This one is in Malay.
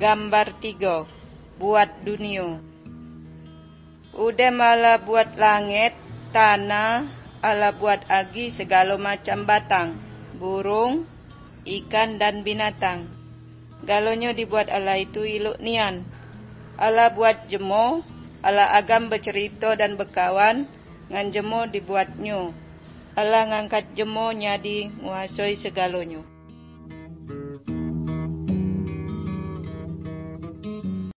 Gambar 3. Buat dunia. Udem Allah buat langit, tanah, Allah buat agi segala macam batang, burung, ikan dan binatang. Galonyo dibuat Allah itu iluk nian. Allah buat jemo, Allah agam bercerita dan berkawan, ngan jemo dibuatnyo. Allah ngangkat jemo nyadi nguasai segalonyo.